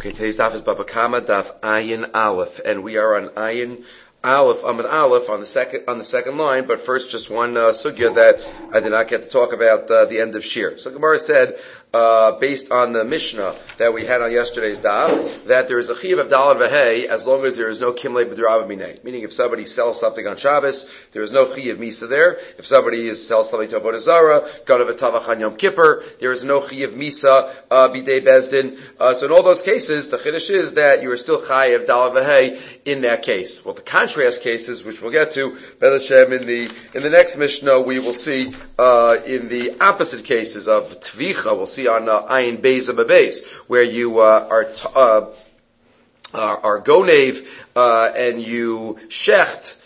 Okay, today's daf is Baba Kama daf Ayin Aleph, and we are on Ayin Aleph, Amud Aleph on the second line. But first, just one sugya that I did not get to talk about the end of Shir. So Gemara said, based on the Mishnah that we had on yesterday's daf, that there is a chiyav of dalad v'hei as long as there is no kimlei b'drava minei. Meaning, if somebody sells something on Shabbos, there is no chiyav misa there. If somebody sells something to avodah zara, ganav v'tavach on Yom Kippur, there is no chiyav misa b'dei bezdin. So in all those cases, the chiddush is that you are still chayav dalad v'hei in that case. Well, the contrast cases, which we'll get to, Be'ez Hashem, in the next Mishnah, we will see in the opposite cases of tvicha. We'll see on Ayin Beis Beis, where you are gonev and you shecht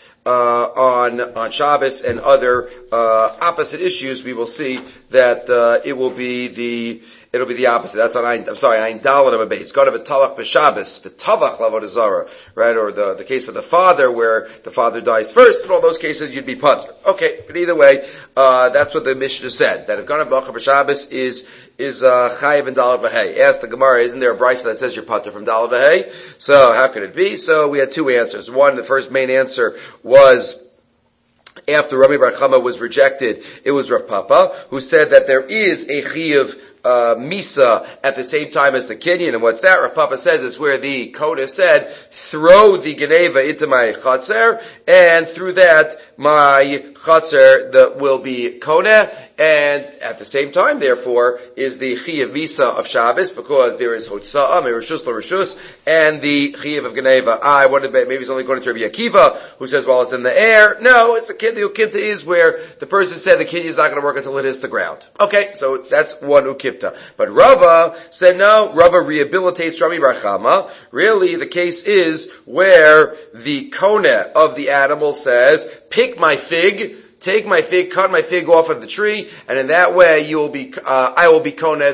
on Shabbos and other opposite issues. We will see that it'll be the opposite. That's on Ayin Dalet Beis. Go to V'talach b'Shabbos, V'tavach l'avodah zara, right? Or the case of the father, where the father dies first. In all those cases, you'd be patur. Okay, but either way, that's what the Mishnah said, that if Ganav B'Acha b'Shabbos is chayiv and dalad v'hei. Ask the Gemara, isn't there a brisa that says you're patur from dalad v'hei? So how could it be? So we had two answers. One, the first main answer was, after Rami Bar Chama was rejected, it was Rav Papa, who said that there is a chiyav misa at the same time as the kinyan. And what's that? Rav Papa says is where the Kodesh said, throw the geneva into my chatzer, and through that my chatzer will be koneh, and at the same time, therefore, is the chiyav misa of Shabbos, because there is hotza'ah, merishus l'rishus, and the chiyav of geneva. Maybe it's only according to Rabbi Akiva, who says, well, it's in the air. No, it's the ukipta is where the person said the kinyan is not going to work until it hits the ground. Okay, so that's one ukipta. But Rava said no, Rava rehabilitates Rami Bar Chama. Really, the case is where the koneh of the animal says, pick my fig, take my fig, cut my fig off of the tree, and in that way I will be koneh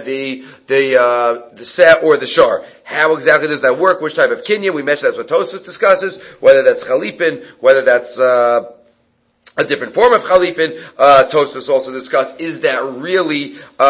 the set or the shar. How exactly does that work? Which type of kinyan? We mentioned that's what Tosfos discusses, whether that's chalipin, whether that's a different form of chalipin. Tosfos also discuss, is that really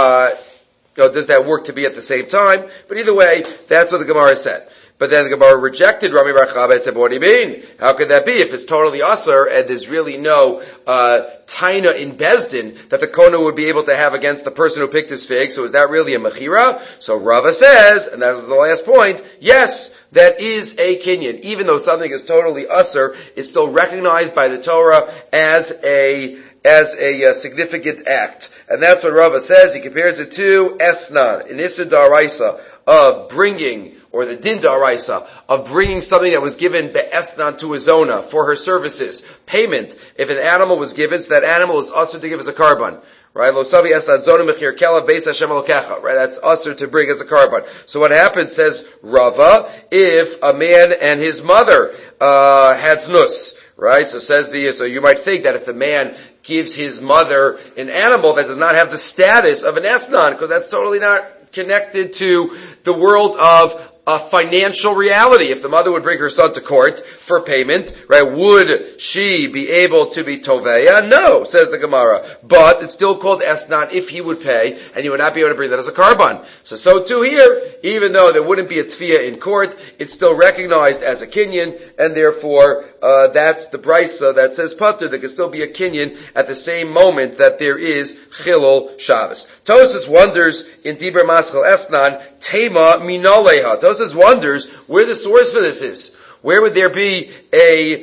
does that work to be at the same time? But either way, that's what the Gemara said. But then the Gemara rejected Rami Bar Chama and said, what do you mean? How could that be? If it's totally asur and there's really no taina in Bezdin that the Kona would be able to have against the person who picked his fig, so is that really a mechira? So Rava says, and that was the last point, yes, that is a kinyan. Even though something is totally asur, it's still recognized by the Torah as a significant act. And that's what Rava says. He compares it to Esnan, an Issa Daraisa, of bringing, or the Din Daraisa, of bringing something that was given Be'esnan to a zona for her services. Payment, if an animal was given, so that animal is also to give as a karban. Right? Lo savi esnan zona mechir kela beis Hashem elokecha. Right? That's usher to bring as a karban. So what happens, says Rava, if a man and his mother had znus, right? So you might think that if the man gives his mother an animal that does not have the status of an esnan, because that's totally not connected to the world of a financial reality. If the mother would bring her son to court for payment, right, would she be able to be toveya? No, says the Gemara. But it's still called esnan if he would pay, and you would not be able to bring that as a karban. So too here, even though there wouldn't be a tfiyah in court, it's still recognized as a kinyan, and therefore, that's the brisa that says patur, there can still be a kinyan at the same moment that there is chilul Shabbos. Tosfos wonders in Dibur Maschal Esnan, tema minaleha. Tosfos wonders where the source for this is. Where would there be a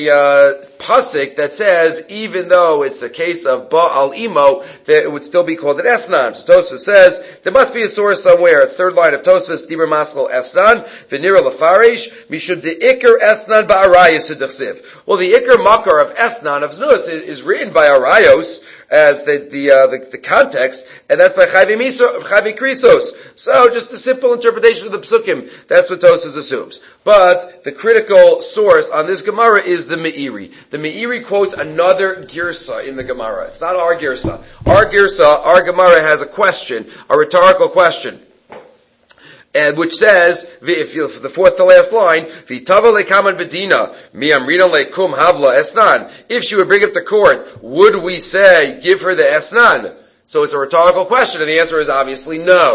pasuk that says, even though it's a case of Ba'al Imo, that it would still be called an Esnan? So Tosfos says, there must be a source somewhere. Third line of Tosfos, Dibur Maschal Esnan, V'nira Lefarish, Mishud the Iker Esnan Ba'arayos Sedachsiv. Well, the Iker Makar of Esnan, of Znus, is written by Arayos, as the context, and that's by Chavi Krisos. So just a simple interpretation of the Psukim. That's what Tosfos assumes. But the critical source on this Gemara is the Meiri. The Meiri quotes another girsa in the Gemara. It's not our girsa. Our Gemara has a question, a rhetorical question, and which says, if you, for the fourth to last line, V'tava lekaman bedina, mi amrina lekum havla esnan. If she would bring up to court, would we say, give her the esnan? So it's a rhetorical question, and the answer is obviously no.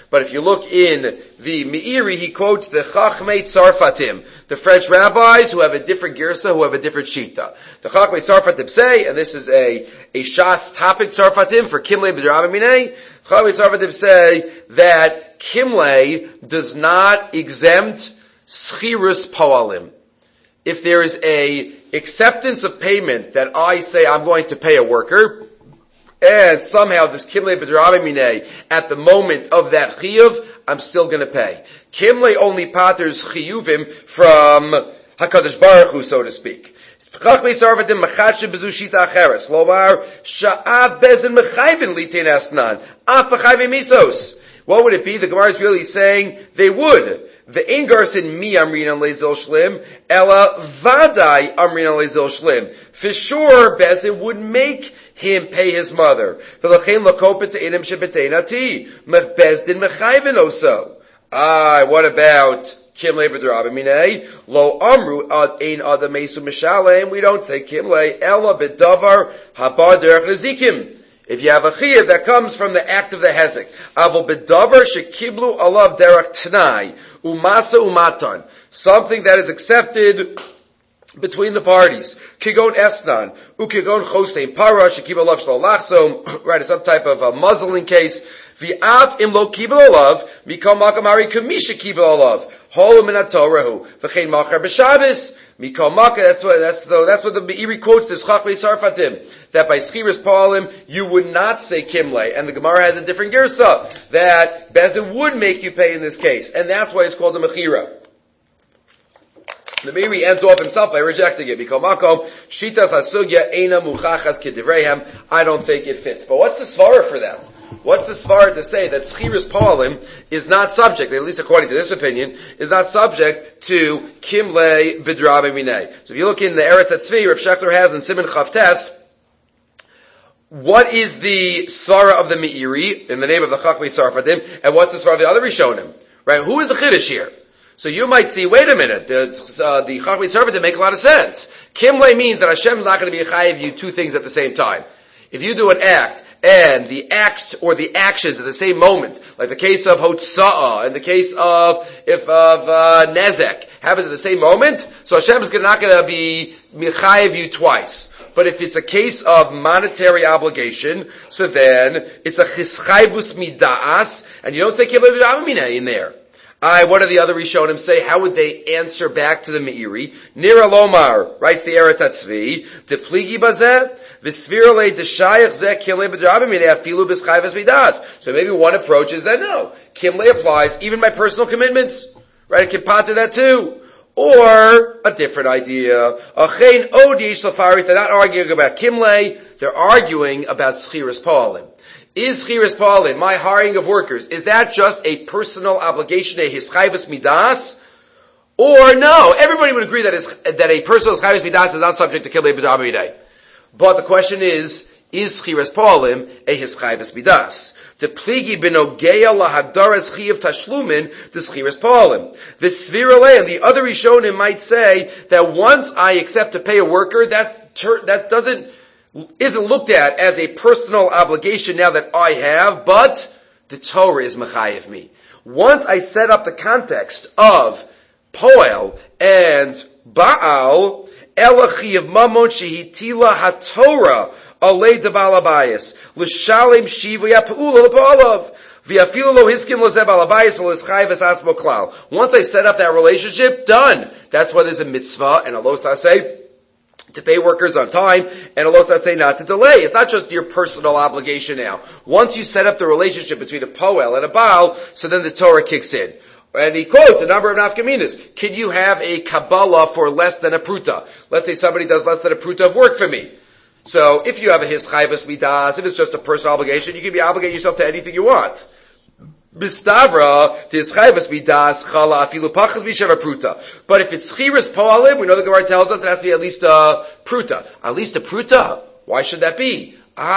But if you look in the Meiri, he quotes the Chachmei Tzarfatim, the French rabbis who have a different girsa, who have a different shita. The Chachmei Tzarfatim say, and this is a Shas topic, Tzarfatim, for Kimlei B'Drabim Minei, Chachmei Tzarfatim say that Kimlei does not exempt Schirus Poalim. If there is a acceptance of payment that I say I'm going to pay a worker, and somehow this Kimlei B'Drabim Minei, at the moment of that Chiyuv, I'm still going to pay. Kimlei only paters Chiyuvim from HaKadosh Baruch Hu, so to speak. Chachmei Tzarfatim Mechatshe Bezu Shita Acheres Lomar Sha'av Bezin Mechayvin Litin Asnan Af Mechayvin Misos. What would it be? The Gemara is really saying they would. The Ingarsin mi amrin on lezil shlim, ella vadai amrin on lezil shlim. For sure, Bezin would make him pay his mother. V'lachein lakopet te'enim shebetein mech bezdin mechayvin oso. What about Kimlei B'Drabim Minei? Lo amru ein adam mesu mishalem. We don't say Kimlei, ella b'davar habar derech nezikim. If you have a chiyuv that comes from the act of the hezek, avol bedavar shekiblu alav derech t'nai umasa umatan, something that is accepted between the parties. Kigon esnan ukigon chosein para shekiblu alav shlo lachsom, right? Some type of a muzzling case. V'af imlo kiblu alav mikol makamari kamisha kiblu alav hol minatorahu v'chein machar b'Shabbos. Mikol Maka, that's what the Meiri quotes this Chachmei Tzarfatim, that by Schiras Poalim, you would not say Kimlei. And the Gemara has a different girsa, that Bezin would make you pay in this case. And that's why it's called a Mechira. The Meiri ends off himself by rejecting it. Mikol Makom, Shitas HaSugya Eina Muchachas K'Divreihem. I don't think it fits. But what's the svara for that? What's the svara to say that Schiras Poalim is not subject, at least according to this opinion, is not subject to Kimlei B'Drabim Minei? So if you look in the Eretz HaTzvi, Rav Shechter has in Siman Chavtes, what is the svara of the Meiri in the name of the Chachmei Tzarfatim, and what's the svara of the other Rishonim? Right? Who is the Chiddush here? So you might see, wait a minute, the Chachmei Tzarfatim make a lot of sense. Kimlei means that Hashem is not going to be chayiv you two things at the same time. If you do an act, and the acts or the actions at the same moment, like the case of Hotza'ah, and the case of Nezek, happens at the same moment, so Hashem is not going to be mechayev you twice. But if it's a case of monetary obligation, so then it's a chischayvus mida'as, and you don't say Kimlei B'Drabim Minei in there. What do the other Rishonim say? How would they answer back to the Meiri? Nira Lomar, writes the Eretz HaTzvi, Depligi Bazeh, V'svirale Deshayach Zeh Kimlei B'Drabim Minei Afilu B'Schayvus Midas. So maybe one approach is that no, Kimlei applies, even my personal commitments. Right? It can pater that too. Or, a different idea. Achein Odi Shlofaris, they're not arguing about Kimlei, they're arguing about Schiras Poalim. Is Schiras Poalim, my hiring of workers, is that just a personal obligation, a hischayvus midas? Or no, everybody would agree that a personal hischayvus midas is not subject to Kimlei B'Drabim Minei. But the question is Schiras Poalim a hischayvus midas? The pligi benogeya lahagdaras chiyav tashlumin the Schiras Poalim. The svirale and the other Rishonim might say that once I accept to pay a worker, that isn't looked at as a personal obligation now that I have, but the Torah is mechayev me. Once I set up the context of Poel and Baal, Elachiv Mamon Shehitila HaTorah Alei Deval Abayis L'Shalem Shiva Yap'ula L'Po'alav V'Afilu Lo Hiskim Lo Zeh Bal Abayis L'Schayv Es Atzmo Klal. Once I set up that relationship, done. That's why there's a mitzvah, and Allah say to pay workers on time, and Allah say not to delay. It's not just your personal obligation now. Once you set up the relationship between a Poel and a Baal, so then the Torah kicks in. And he quotes a number of nafkaminas. Can you have a Kabbalah for less than a pruta? Let's say somebody does less than a pruta of work for me. So if you have a hischayvus midas, if it's just a personal obligation, you can be obligating yourself to anything you want. Bistavra, hischayvus midas, chala afilu pachas b'sheva pruta. But if it's Schiras Poalim, we know the Gemara tells us it has to be at least a pruta. At least a pruta. Why should that be?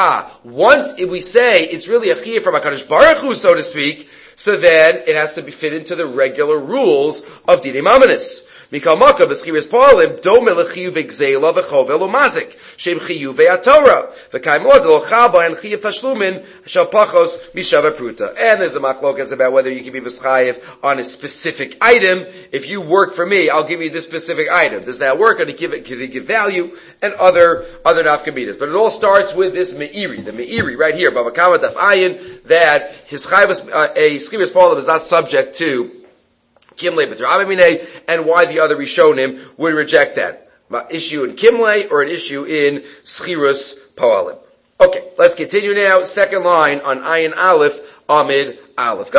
Once we say it's really a chiyuv from HaKadosh Baruch Hu, so to speak, so then it has to be fit into the regular rules of Dinei Mamonos. Mikal Maka b'schiras poalim dome lechiyuv gzeila v'chovel umazik shem chiyuv atorah v'kaim mod lochaba and chiyuv tashlumin shal pachos mishava pruta. And there's a machlokas about whether you can be mischayev on a specific item. If you work for me, I'll give you this specific item. Does that work? Or to give value and other nafkamidas? But it all starts with this meiri, the meiri right here, Bava Kama Daf Ayin, that his chayvus a schiras poalim is not subject to Kimlei b'Drabimine, and why the other Rishonim would reject that. Issue in Kimlei or an issue in Schirus Poalim. Okay, let's continue now. Second line on Ayin Aleph, Amid Aleph.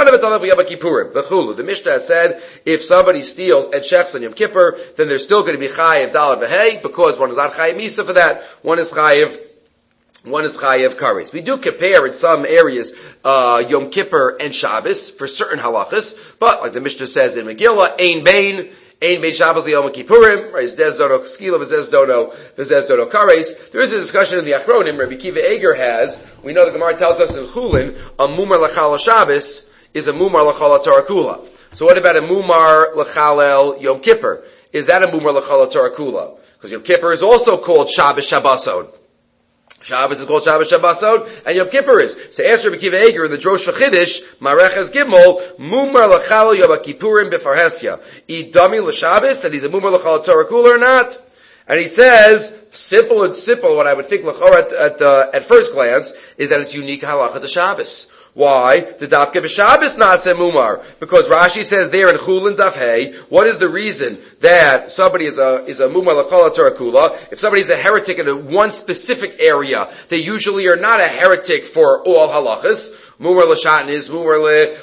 The Mishnah said, if somebody steals and shechs on Yom Kippur, then they're still going to be chayiv dalad v'hei, because one is not chayiv misa for that, one is chayiv kares. We do compare in some areas Yom Kippur and Shabbos for certain halachas, but like the Mishnah says in Megillah, Ein Bein Shabbos Liyom Kippurim, right? Zdez dodo skila v'zez dodo kares. There is a discussion in the Achronim. Rabbi Kiva Eger has. We know the Gemara tells us in Chulin, a mumar lachal Shabbos is a mumar lachal Torah kula. So what about a mumar lachal Yom Kippur? Is that a mumar lachal Torah kula? Because Yom Kippur is also called Shabbos Shabbason. Shabbos is called Shabbos Shabbason, and Yom Kippur is. So answer Rabbi Kiva Eger in the Drosh V'Chidish, Mareches Gimel, Mumar L'chal Yom Kippurim B'Farhesya. Idami L'Shabbos, and he's a Mumar L'chal Torah Kula or not? And he says, simple, what I would think at first glance, is that it's unique halacha to Shabbos. Why? The dafke b'Shabbos nase mumar. Because Rashi says there in Chulin Daf Hey, what is the reason that somebody is a mumar l'chol Torah kula? If somebody is a heretic in one specific area, they usually are not a heretic for all halachas. Mumar l'shatn is mumar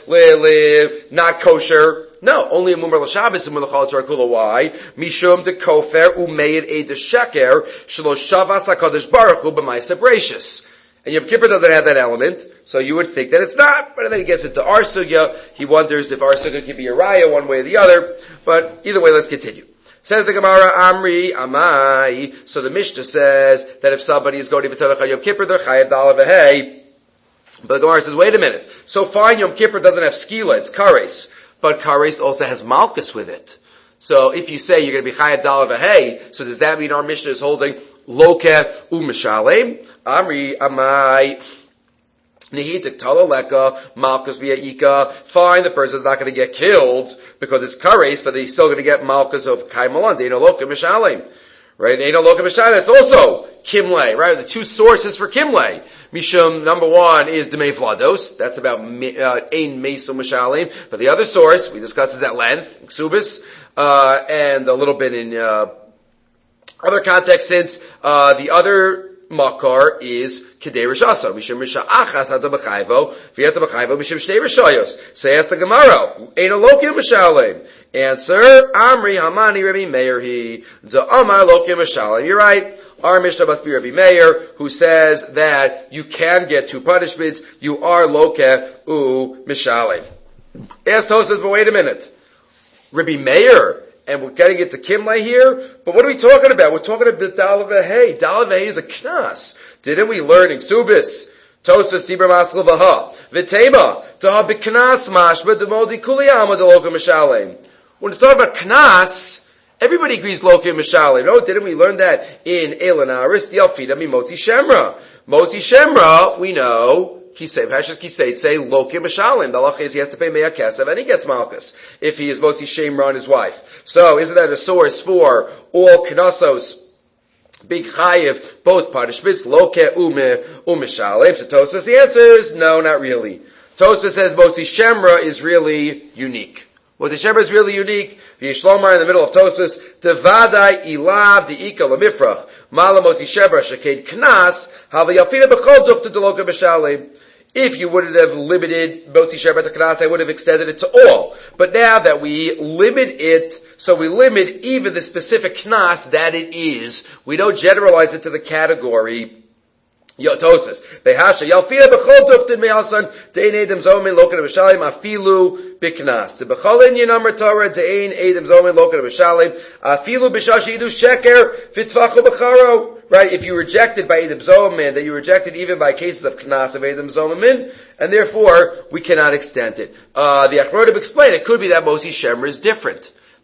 le not kosher. No, only a mumar l'Shabbos and mumar l'chol Torah kula. Why? Mishum de kofer umeid eid sheker shelo shavas hakadosh baruch hu b'maisa breishis. And Yom Kippur doesn't have that element, so you would think that it's not. But then he gets into our sugya. He wonders if our sugya could be a raya one way or the other. But either way, let's continue. Says the Gemara, Amri, Amai. So the Mishnah says that if somebody is going to V'Torah Yom Kippur, they're chayav dal v'hei. But the Gemara says, wait a minute. So fine, Yom Kippur doesn't have skila, it's kares. But kares also has malchus with it. So if you say you're going to be chayav dal v'hei, so does that mean our Mishnah is holding loke u'mishalem? Amri amai nihitik talaleka malchus v'ya'ika. Fine, the person's not going to get killed because it's kares, but he's still going to get malchus of kaimalan. Deino loke mishalem, right? Deino loke mishalem. It's also kimle, right? The two sources for kimle. Mishum, number one is Demei Vlados. That's about Ein Meso Mishalem. But the other source, we discussed this at length, Ksubis, and a little bit in other contexts, since the other makar is Kedei Rishasa. Mishum Risha Achas Hata B'chayvo, V'yata B'chayvo, Mishum Shtei Rishayos. So ask the Gemara, Ein Alokim Mishalem. Answer, Amri Hamani Rabbi Meir He, Da'amar Alokim Mishalem. You're right. Our Mishnah must be Rabbi Meir, who says that you can get two punishments. You are loke u mishalem. Ask Tosas, but wait a minute. Rabbi Meir, and we're getting into Kimlei here, but what are we talking about? We're talking about Dal V'hei. Dal V'hei is a knas. Didn't we learn in Ksubis? Tosas Dibra Maskel V'ha. V'tema. Taha b'knas mashma d'modi kuliyama d'loke mishalem. When it's talking about knas, everybody agrees lokim mishalem. No, didn't we learn that in Elanaris? Dialfida mi motzi shemra. Motzi shemra, we know, say lokim mishalem. The halacha is he has to pay mea kesev and he gets malchus if he is motzi shemra on his wife. So isn't that a source for all knasos? Big chayiv, both punishments, loke umishalem. So Tosfos answers, no, not really. Tosfos says motzi shemra is really unique. What the Shemra is really unique, V'yishlomar in the middle of Tosfos, Tevadai ilav di'ika lemifrach, Mala moti shebra sheked knas, Havayafina b'chol dufta deloka b'shalem. If you wouldn't have limited moti shebra to knas, I would have extended it to all. But now that we limit it, so we limit even the specific knas that it is, we don't generalize it to the category Yo Tosfos. Behasha yalfia b'chol duftin me'alsan de'ein edem zomin lokan b'shalim afilu b'knas. The b'cholin yinamar Torah de'ein edem zomin lokan b'shalim afilu b'shash yidu sheker v'tvachu b'charo. Right? If you rejected by edem zomin, that you rejected even by cases of knas of edem zomin, and therefore we cannot extend it. The Achronim explain it could be that Moshe Shemer is different.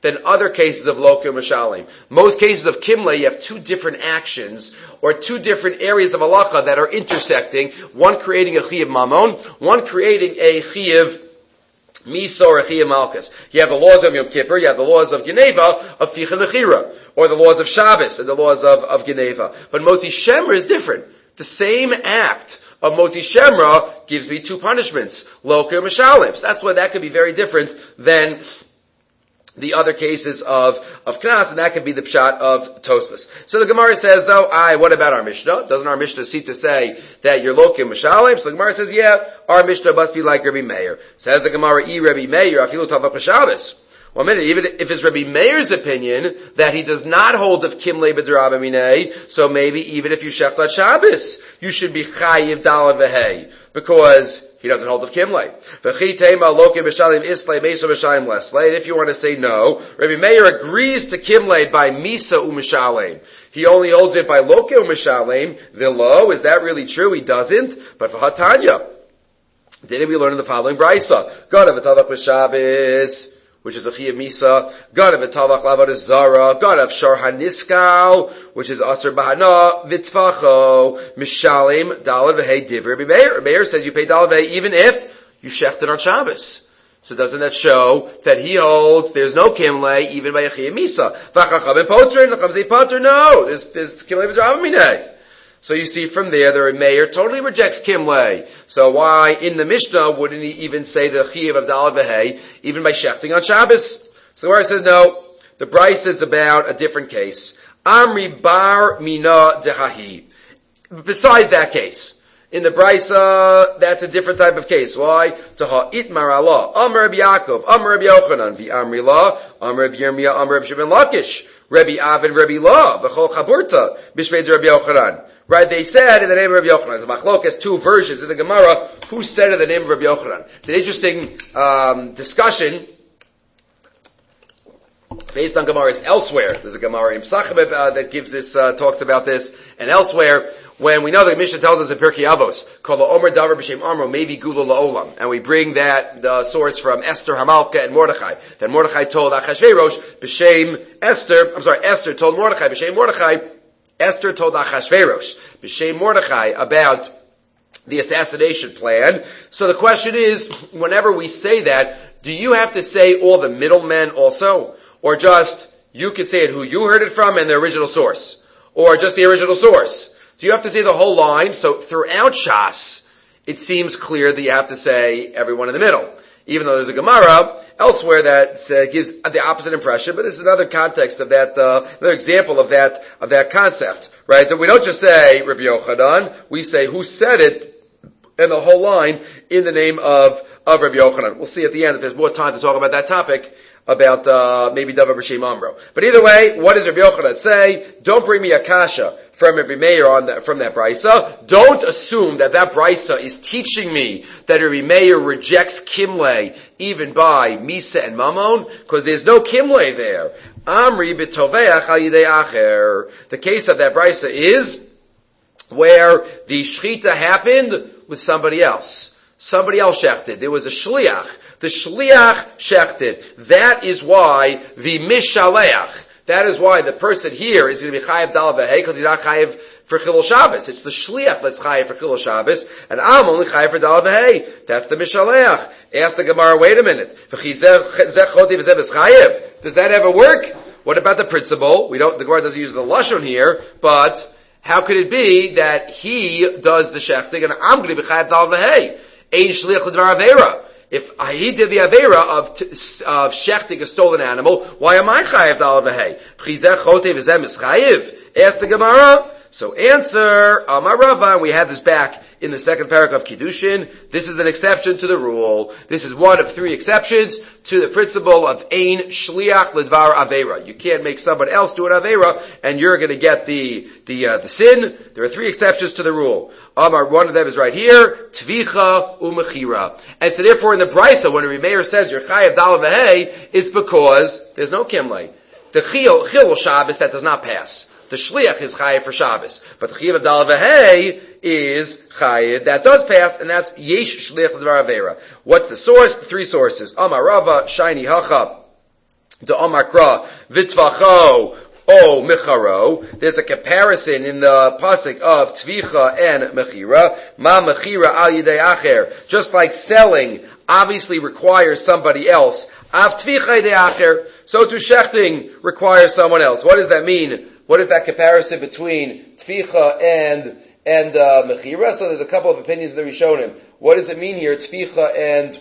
than other cases of Loke Mishalim. Most cases of Kimle, you have two different actions, or two different areas of halacha that are intersecting, one creating a Chiyav Mamon, one creating a Chiyav Misa or a Chiyav Malchus. You have the laws of Yom Kippur, you have the laws of Geneva, of Ficha Nechira, or the laws of Shabbos, and the laws of Geneva. But Motzi Shemra is different. The same act of Motzi Shemra gives me two punishments, Loke Mishalim. So that's why that could be very different than the other cases of Knas, and that could be the pshat of Tosfos. So the Gemara says, though, what about our Mishnah? Doesn't our Mishnah seem to say that you're Lokim Mishalim? So the Gemara says, yeah, our Mishnah must be like Rabbi Meir. Says the Gemara, Rabbi Meir, afilu tavach b'Shabbos. One minute, even if it's Rabbi Meir's opinion that he does not hold of Kimle b'Draba Minei, so maybe even if you shechlat Shabbos, you should be Chayiv Dalad V'Hei, because he doesn't hold of Kimle. And if you want to say no, Rabbi Meir agrees to Kimle by Misa u'Mishalem. He only holds it by Loke u'Mishalem. V'lo, is that really true? He doesn't. But for Hatanya, didn't we learn in the following brisa? God of Atavach b'Shabbos, which is a Chiyav Misa, God of Etavach Lavad Zara, God of Shar Haniskal, which is Asr Bahana, Vitfacho, Mishalim, Dalad V'Hei Div Rabbi Meir. Meir says you pay Dalad V'Hei even if you shechted on Shabbos. So doesn't that show that he holds there's no Kimle even by a Chiyav Misa? V'chacham and Potrin, Chacham Zei Potter, no, there's Kimle V'Drava Minei. So you see from there, the Meir totally rejects Kimle. So why in the Mishnah wouldn't he even say the Chiyav of Dalad V'Hei, even by shechting on Shabbos? So the Gemara says no, the Bryce is about a different case. Amri bar mina dehahi. Besides that case, in the Bryce, that's a different type of case. Why? Taha itmar Allah, Amr Rabbi Yaakov, Amr Rabbi Yochanan, V'amri la, Amr Rabbi Yirmiyah, Amr Rabbi Shimon Lakish, Rabbi Avin, Rabbi La, V'chol Chaburta, Bishvei Rabbi Yochanan. Right, they said in the name of Rabbi Yochanan. There's machlokes, two versions in the Gemara, who said in the name of Rabbi Yochanan. It's an interesting discussion based on Gemaras elsewhere. There's a Gemara in Pesachim that gives this, talks about this, and elsewhere, when we know the Mishnah tells us in Pirkei Avos, called the Omer Davar B'Shem Amro, Mevi Gula La'olam, and we bring that the source from Esther, Hamalka, and Mordechai. That Mordechai told Achashverosh B'Shem Esther told Mordechai B'Shem Mordechai. Esther told Achashverosh, B'Shem Mordechai, about the assassination plan. So the question is, whenever we say that, do you have to say all the middlemen also? Or just, you could say it who you heard it from and the original source? Or just the original source? Do you have to say the whole line? So throughout Shas, it seems clear that you have to say everyone in the middle. Even though there's a Gemara elsewhere that gives the opposite impression, but this is another context of that, another example of that concept, right? That we don't just say Rabbi Yochanan, we say who said it, and the whole line in the name of Rabbi Yochanan. We'll see at the end if there's more time to talk about that topic, about maybe Davar B'Shem Amro. But either way, what does Rabbi Yochanan say? Don't bring me a kasha from Rabbi Meir from that brisa. Don't assume that brisa is teaching me that Rabbi Meir rejects Kimle even by Misa and Mamon, because there's no Kimle there. Amri b'toveach al yidei acher. The case of that brisa is where the shchita happened with somebody else. Somebody else shechted. There was a shliach. The shliach shechted. That is why the mishaleach. That is why the person here is going to be chayiv dalad v'hei, because he's not chayiv for chilul Shabbos. It's the shliach that's chayiv for chilul Shabbos, and I'm only chayiv for dalad v'hei. That's the mishaleach. Ask the Gemara, wait a minute. Does that ever work? What about the principle? The Gemara doesn't use the lashon here, but how could it be that he does the shechting and I'm going to be chayiv dalad v'hei? Ein shliach l'dvar avera. If he did the avera of shechting a stolen animal, why am I chayiv dalad v'hei? P'chizeh chotev v'zeh mischayiv? Ask the Gemara. So answer, Amar Rava, we have this back in the second paragraph of Kiddushin. This is an exception to the rule. This is one of three exceptions to the principle of ein shliach l'dvar avera. You can't make someone else do an avera, and you're going to get the sin. There are three exceptions to the rule. Amar, one of them is right here, tvicha umechira. And so therefore in the Brisa, when Rabbi Meir says you're chayav dalad v'hei, it's because there's no kimle. The chilul Shabbos, that does not pass. The shliach is chayiv for Shabbos, but the chayiv of dalad v'hei is chayiv that does pass, and that's yesh shliach l'dvar avera. What's the source? Three sources. Amar Rava, shiny hacha, The Omakra Vitvacho O Micharo. There's a comparison in the pasuk of Tvicha and Mechira. Ma Mechira al Yidei Acher. Just like selling obviously requires somebody else. Av Tvicha Yidei Acher. So to shechting requires someone else. What does that mean? What is that comparison between Tvicha and Mechira? So there's a couple of opinions in the Rishonim. What does it mean here? Tvicha and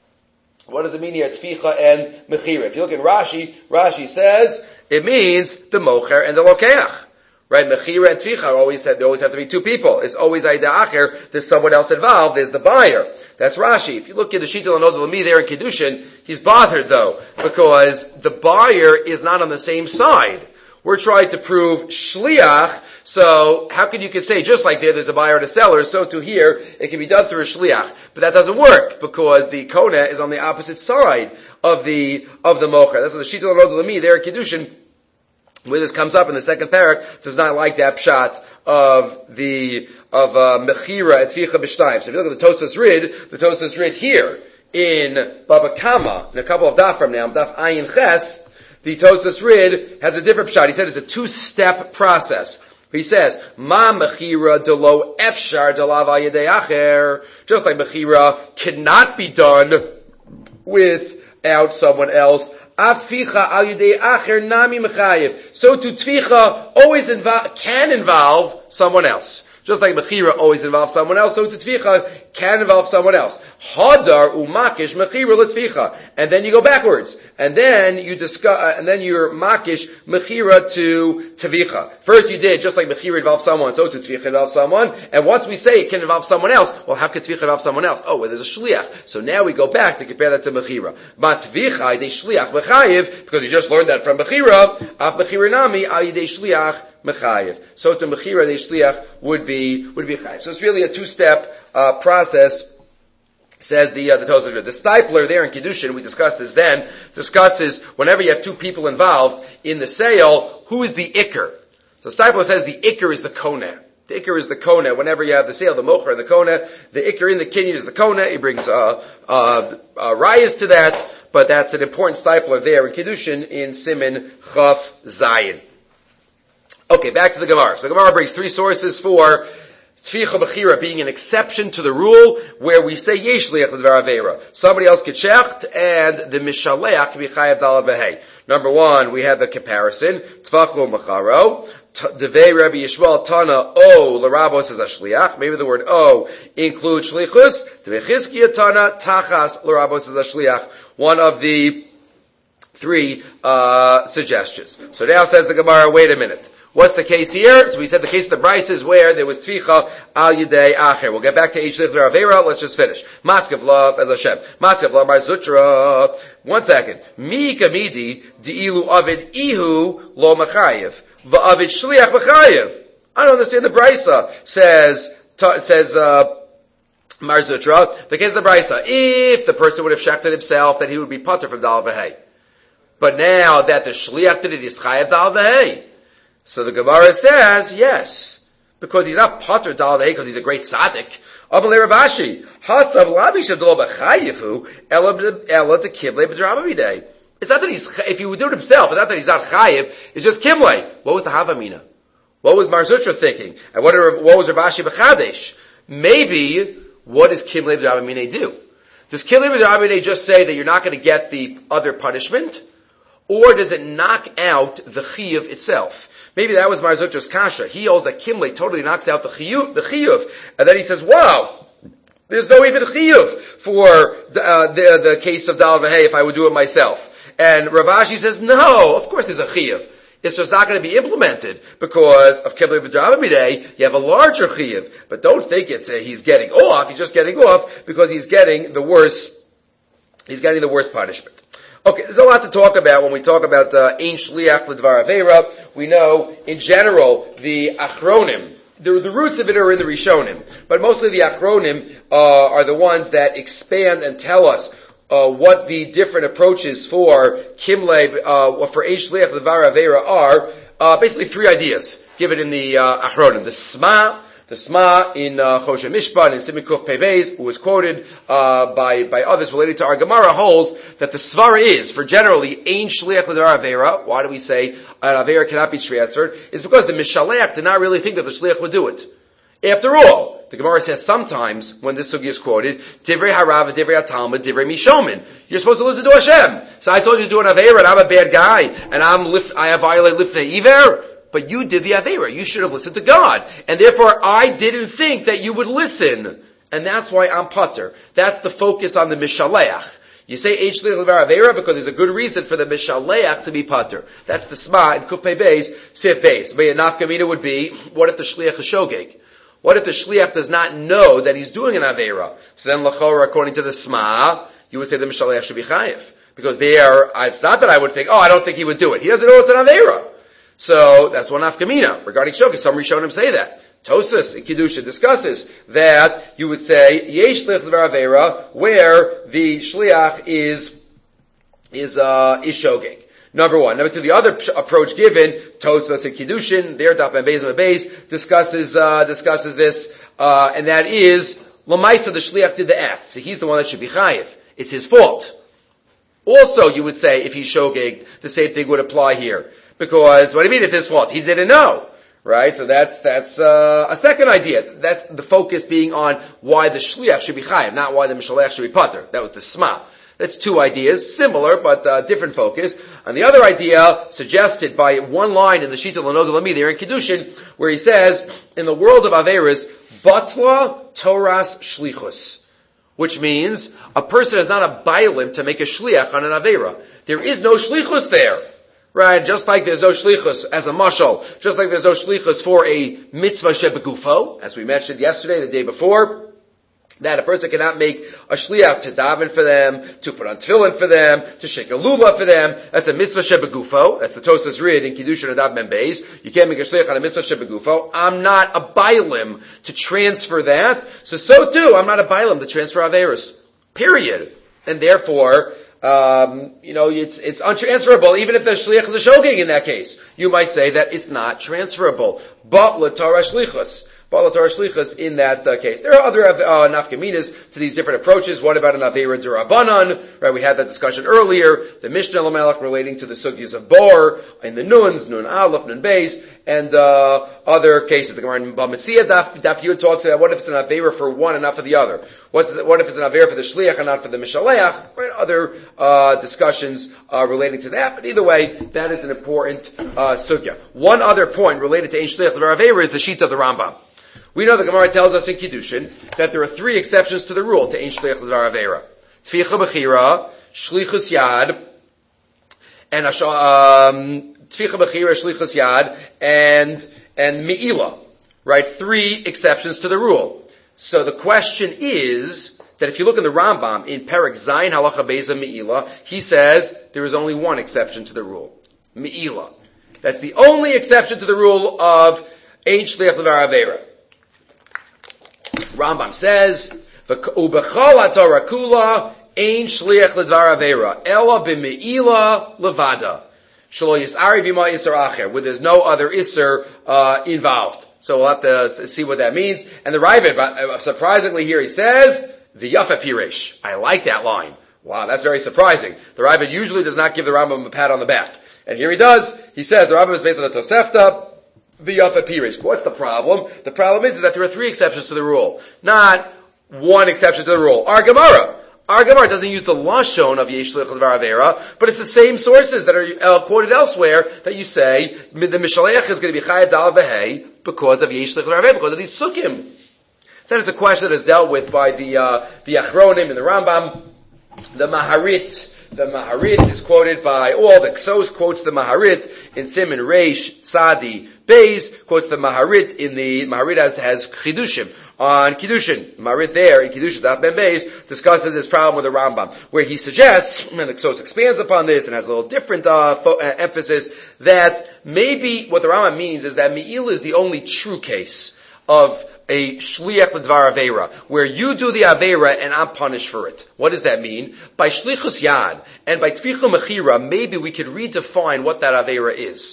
Mechira. If you look at Rashi says it means the Mocher and the Lokeach. Right? Mechira and Tvicha they always have to be two people. It's always Aida Acher. There's someone else involved. There's the buyer. That's Rashi. If you look at the Shita Lanod Lami there in Kiddushin, he's bothered though, because the buyer is not on the same side. We're trying to prove shliach, so how can you say just like there's a buyer and a seller, so to here it can be done through a shliach, but that doesn't work because the kona is on the opposite side of the mocher. That's what the Shita Lanod Lami there in Kiddushin, where this comes up in the second parak, does not like that pshat of Mechira and Tvicha B'Shtayim. So if you look at the Tosas Rid here in Baba Kama, in a couple of daf from now, Daf Ayin Ches, the Tosas Rid has a different pshat. He said it's a two-step process. He says, Ma Mechira delo efshar delav al yedei acher. Just like Mechira cannot be done without someone else. Aficha al yedei acher nami mechayev. So to Tvicha always can involve someone else. Just like Mechira always involves someone else, so to Tvicha can involve someone else. Hadar umakish Mechira l'Tvicha. And then you go backwards. And then you and then you're makish Mechira to Tvicha. First you did, just like Mechira involves someone, so to Tvicha involves someone. And once we say it can involve someone else, well, how can Tvicha involve someone else? Oh, well, there's a shliach. So now we go back to compare that to Mechira. Ma Tvicha, de shliach mechayev, because you just learned that from Mechira, af Mechira nami, al yidei shliach mechayev. So to Mechira, de shliach would be chayev. So it's really a two-step process, says the Tosas Rid. The Stipler there in Kiddushin, we discussed this then, discusses whenever you have two people involved in the sale, who is the Iker? So Stipler says the Iker is the Koneh. The Iker is the Koneh. Whenever you have the sale, the Mocher and the Koneh, the Iker in the Kinyan is the Koneh. He brings rayas to that, but that's an important Stipler there in Kiddushin in Siman Chaf Zayin. Okay, back to the Gemara. So the Gemara brings three sources for Tvicha Mechira being an exception to the rule where we say Yesh Liach L'Dvar Aveira. Somebody else could shecht and the Mishaleach can be Chayav Dalad V'Hei. Number one, we have the comparison. Tvachlo Mecharo. Devei Rabbi Yishmael Tana O L'Rabos as a Shliach. Maybe the word O includes Shlichus. Devei Chizkiya Tana Tachas L'Rabos as a Shliach. One of the three suggestions. So now says the Gemara, wait a minute. What's the case here? So we said the case of the Bryce is where there was Tvicha al Yidei Acher. We'll get back to Eish Lichler Avera. Let's just finish. Maskav Lav as Hashem. Maskav Lav Mar Zutra. 1 second. Mi kamidi di'ilu avid ihu lo mechayev. Va'avid shliach mechayev. I don't understand the Brysa. Says Mar Zutra. The case of the Brysa. If the person would have shechted himself, then he would be putter from Dal V'Hei. But now that the shliach did it, is chayev Dal V'Hei. So the Gemara says, yes, because he's not Potter Dal V'Hei because he's a great tzaddik. Amalei Ravashi, Hasav Labisha Dol B'Chayifu, Ela to Kimlei B'Dramamidei. It's not that if he would do it himself, it's not that he's not Chayiv, it's just Kimlei. What was the Havamina? What was Mar Zutra thinking? And what was Ravashi B'Chadesh? Maybe, what does Kimlei B'Dramamidei do? Does Kimlei B'Dramamidei just say that you're not going to get the other punishment? Or does it knock out the Chiyuv itself? Maybe that was Mar Zutra's kasha. He holds that Kimlei totally knocks out the chiyuv, and then he says, "Wow, there's no even chiyuv for the case of Dal V'Hei if I would do it myself." And Ravashi says, "No, of course there's a chiyuv. It's just not going to be implemented because of Kimlei B'Dramamidei. You have a larger chiyuv, but don't think it's he's getting off. He's just getting off because he's getting the worst. He's getting the worst punishment." Okay, there's a lot to talk about when we talk about Ein Shliach L'Dvar Aveira. We know, in general, the Achronim, the roots of it are in the Rishonim, but mostly the Achronim are the ones that expand and tell us what the different approaches for Kimlei, for Ein Shliach L'Dvar Aveira are. Basically three ideas given in the Achronim. The Sma, The Sma in Choshen Mishpat and Siman Kuf Pei Beis, who was quoted by others related to our Gemara, holds that the svara is, for generally, Ein Shliach L'Dvar Avera. Why do we say an Avera cannot be transferred? Is because the Mishaleach did not really think that the Shliach would do it. After all, the Gemara says sometimes, when this sugi is quoted, Divrei Harav, Divrei HaTalmud, Divrei Mishomin. You're supposed to listen to Hashem. So I told you to do an Avera, and I'm a bad guy, and I have violated Lifnei Iver. But you did the Avera. You should have listened to God. And therefore, I didn't think that you would listen. And that's why I'm pater. That's the focus on the Mishaleach. You say Ein Shliach L'Dvar Avera because there's a good reason for the Mishaleach to be pater. That's the Sma in Kuf Pei Beis, Sif Beis. But Nafkamina would be, what if the Shliach is Shogeg? What if the Shliach does not know that he's doing an Avera? So then, L'chora, according to the Sma, you would say the Mishaleach should be Chayiv. Because there, it's not that I would think, I don't think he would do it. He doesn't know it's an Avera. So that's one nafkamina regarding shogeg. Some Rishonim say that. Tosas in Kiddusha discusses that you would say yesh shliach l'dvar avera where the shliach is shogeg. Number one. Number two, the other approach given, Tosas in Kiddushin, there Daf Ben Beis discusses this, and that is Lamaisa the shliach did the act, so he's the one that should be chayiv. It's his fault. Also, you would say if he's shogeg, the same thing would apply here. Because, what do you mean it's his fault? He didn't know. Right? So that's a second idea. That's the focus being on why the shliach should be chayiv, not why the mishalech should be pater. That was the sma. That's two ideas, similar, but different focus. And the other idea, suggested by one line in the Shita L'Nod L'Mi, there in Kiddushin, where he says, in the world of Averis, batla Toras shlichus. Which means, a person is not a bailim to make a shliach on an Avera. There is no shlichus there. Right, just like there's no shlichus as a mashal, just like there's no shlichus for a mitzvah shebegufo, as we mentioned yesterday, the day before, that a person cannot make a shliach to daven for them, to put on tefillin for them, to shake a lula for them. That's a mitzvah shebegufo. That's the Tosas Rid in Kiddushin and Daf Ben Beis. You can't make a shliach on a mitzvah shebegufo. I'm not a bailim to transfer that. So too, I'm not a bailim to transfer averos. Period. And therefore, it's untransferable, even if the shliach is a shogeg in that case. You might say that it's not transferable. But l'Torah shlichus. In that case. There are other nafkaminas to these different approaches. What about an Avera D'Rabanan? Right, we had that discussion earlier. The Mishnah Lamelech relating to the sugyas of Bor, in the Nuns, Nun Aleph, Nun Beis, and other cases. The Gemara in Bamitzia Daf Yud talks about what if it's an Avera for one and not for the other? What if it's an Avera for the Shliach and not for the Mishaleach? Right, other discussions relating to that. But either way, that is an important sugya. One other point related to Ein Shliach L'Dvar Avera is the Shita of the Rambam. We know the Gemara tells us in Kiddushin that there are three exceptions to the rule to Ein Shliach L'Dvar Avera. Tficha Bechira, Shlichus Yad, and Tficha Bechira, Shlichus Yad, and Me'ila. Right? Three exceptions to the rule. So the question is that if you look in the Rambam, in Perek Zayin Halacha Beza Me'ila, he says there is only one exception to the rule. Me'ila. That's the only exception to the rule of Ein Shliach L'Dvar Avera. Rambam says, "Ubechal haTorah kula ein shliach l'dvar avera ela b'meila levada shelo yisari v'ma iser acher," where there's no other iser involved. So we'll have to see what that means. And the Ravid, surprisingly here, he says v'yafa piresh. I like that line. Wow, that's very surprising. The Ravid usually does not give the Rambam a pat on the back, and here he does. He says the Rambam is based on a Tosefta. V'yafa pirish. What's the problem? The problem is that there are three exceptions to the rule, not one exception to the rule. Our Gemara doesn't use the lashon of yesh shliach l'dvar avera, but it's the same sources that are quoted elsewhere that you say the mishaleach is going to be chayav dal v'hei because of yesh shliach l'dvar avera, because of these psukim. So it's a question that is dealt with by the Achronim in the Rambam. The Maharit is quoted by all. The Ksos quotes the Maharit in Siman Reish Tzadi Beis, quotes the Maharit in the Maharit has Chidushim on Kiddushin. Maharit there in Kiddushin Daf Ben Beis discusses this problem with the Rambam, where he suggests, and the Ksos expands upon this and has a little different emphasis, that maybe what the Rambam means is that Me'il is the only true case of a shliach l'dvar avera, where you do the avera and I'm punished for it. What does that mean? By shlichus yad and by tficha mechira, maybe we could redefine what that avera is.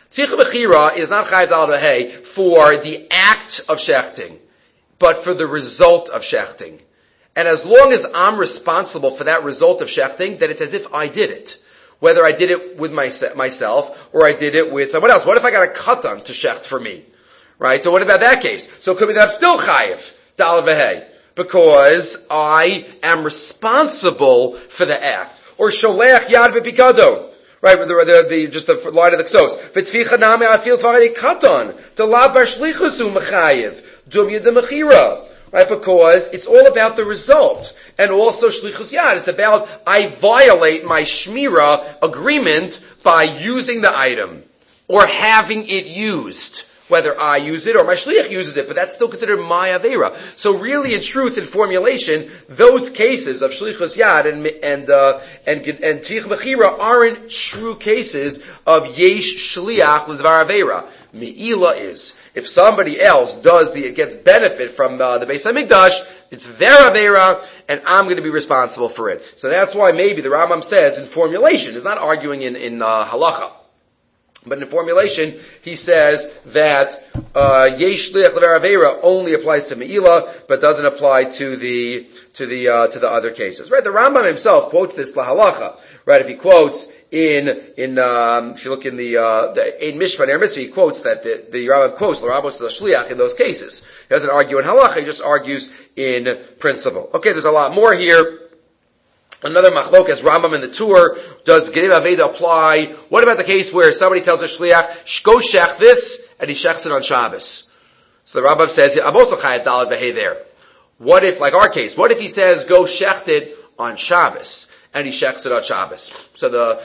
Tzricha b'chira is not chayav dalad v'hei for the act of shechting, but for the result of shechting. And as long as I'm responsible for that result of shechting, then it's as if I did it. Whether I did it with myself or I did it with someone else. What if I got a katan to shecht for me? Right? So what about that case? So it could be that I'm still chayiv, dalad v'hei, because I am responsible for the act. Or sholeach yad b'pikadon. Right, just the line of the ksos. V'tvicha nami afil tvarei katan. The la bar shlichusu mechayiv. Dum yad mechira. Right, because it's all about the result. And also shlichus yad. It's about I violate my shmira agreement by using the item. Or having it used. Whether I use it or my shliach uses it, but that's still considered my avera. So really, in truth, in formulation, those cases of shlichus yad and tzricha b'chira aren't true cases of yesh shliach l'dvar avera. Me'ila is if somebody else gets benefit from the Beis Hamikdash, it's their avera, and I'm going to be responsible for it. So that's why maybe the Rambam says in formulation, it's not arguing in halacha. But in formulation, he says that yesh shliach l'ver avera only applies to me'ila, but doesn't apply to the other cases. Right? The Rambam himself quotes this lahalacha. Right? If he quotes if you look in the Ein Mishpat Eir Mitzvah, he quotes that the Rambam quotes l'rabos l'shliach in those cases. He doesn't argue in halacha; he just argues in principle. Okay, there's a lot more here. Another machlokes Rambam in the Tur, does Gedim Aveda apply? What about the case where somebody tells a shliach, go shech this, and he shechs it on Shabbos? So the Rambam says, I'm also chayav dalad v'hei there. What if, like our case, what if he says, go shecht it on Shabbos, and he shechs it on Shabbos? So the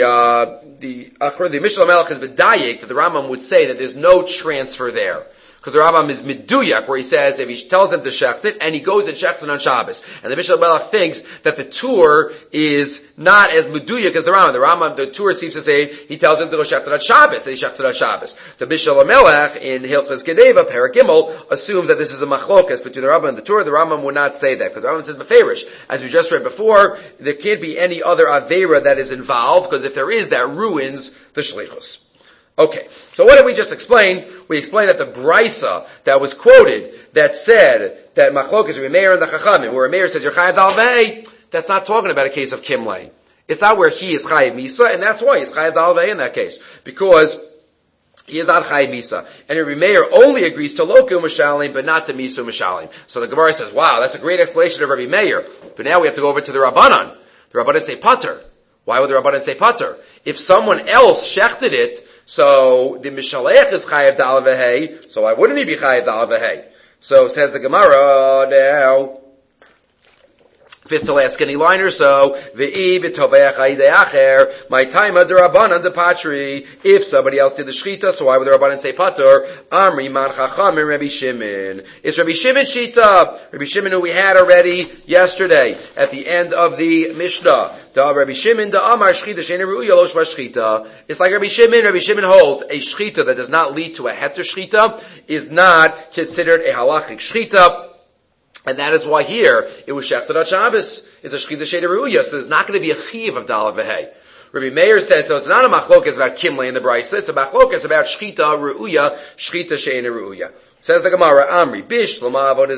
Mishnah Melech is b'dayik that the Rambam would say that there's no transfer there. Because the Rambam is miduyak, where he says if he tells them to shecht it, and he goes and shechts it on Shabbos. And the Mishnah Melech thinks that the Tur is not as miduyak as the Rambam. The Tur seems to say he tells him to go shecht it on Shabbos, and he shechts it on Shabbos. The Mishnah Melech in Hilchos Gedeva, Perek Gimel, assumes that this is a machlokas between the Rambam and the Tur. The Rambam would not say that, because the Rambam says beferish. As we just read before, there can't be any other avera that is involved, because if there is, that ruins the shlichus. Okay, so what did we just explain? We explained that the brisa that was quoted that said that machlokas Reb Meir and the Chachamim, where Reb Meir says you're chayav dalad v'hei, that's not talking about a case of kimlei. It's not where he is chayav misa, and that's why he's chayav dalad v'hei in that case, because he is not chayav misa. And Reb Meir only agrees to loku mishalim, but not to misu mishalim. So the Gemara says, wow, that's a great explanation of Reb Meir. But now we have to go over to the Rabbanan. The Rabbanan say pater. Why would the Rabbanan say pater? If someone else shechted it, so the mishalech is chayav dalad v'hei, so why wouldn't he be chayav dalad v'hei? So says the Gemara now, fifth to last skinny line or so, v'i b'toveach ha'idei acher, my time ad Rabbanan de patri. If somebody else did the shchita, so why would the Rabbanan say pater? Amri man chachamim Rabbi Shimon. It's Rabbi Shimon shita. Rabbi Shimon who we had already yesterday at the end of the Mishnah. Rabbi Shimon da amar shchita she'eina ru'uya lo shma shchita. It's like Rabbi Shimon. Rabbi Shimon holds a shchita that does not lead to a heter shchita is not considered a halachic shchita. And that is why here, it was shechted on Shabbos. It's a shchita she'eina ru'uya, so there's not going to be a chiv of dalad v'hei. Rabbi Meir says, so it's not a machlokas about kimlei in the brisa, it's a machlokas about shchita ru'uya, shchita she'eina ru'uya. Says the Gemara, Amri, Bishlama avodah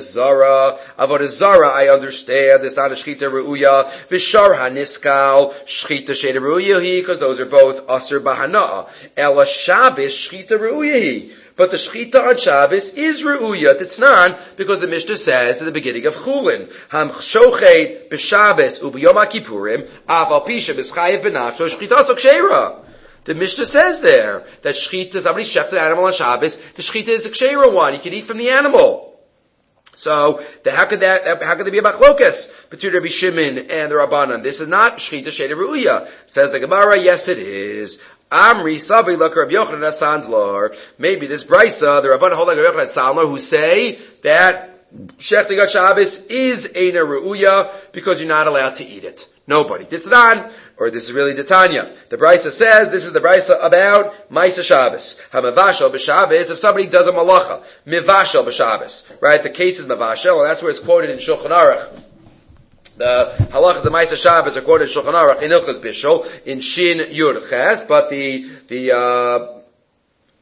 zara, I understand, it's not a shchita ru'uya, Vishar haniskal, shchita she'eina ru'uya hi, because those are both asur b'hana'ah. Ela Shabbos, shchita ru'uya hi. But the shchita on Shabbos is ru'uya t'tznan, because the Mishnah says at the beginning of Chulin, Ham shochet b'Shabbos u'b'yom ha'kippurim, af al pisha b'schayev b'nafsho, shchita so ksheira. The Mishnah says there that shchita, somebody shechts an animal on Shabbos, the shchita is a ksheira one, you can eat from the animal. So, how could there be a machlokas between Rabbi Shimon and the Rabbanan? This is not shchita she'eina ru'uya. Says the Gemara, yes it is. Amri Savi Laka Rabbi Yochanan Sanzlar. Maybe this brisa, the Rabbanan hold like Rabbi Yochanan Sanzlar, who say that shechting on Shabbos is eina ru'uya because you're not allowed to eat it. Nobody. Ditznan, or this is really Tanya. The brisa says this is the brisa about Maisa Shabbos. Hamavashal b'Shabbos. If somebody does a malacha, mivashal b'Shabbos, right? The case is mavashal, and that's where it's quoted in Shulchan Aruch. The halachas of Maisa Shabbos are quoted in Shulchan Aruch in Ilchos Bishul in Shin Yud Ches, but the